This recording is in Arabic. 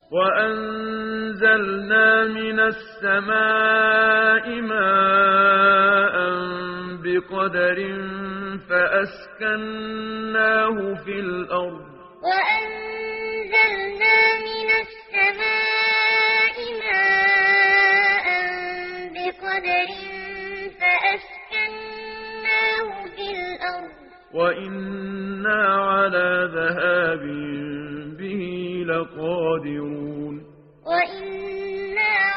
وأنزلنا من السماء ماء بقدر فأسكناه في الأرض وأنزلنا من السماء ماء بقدر فأسكناه في الأرض وإنا على ذهاب به لقادرون وإنا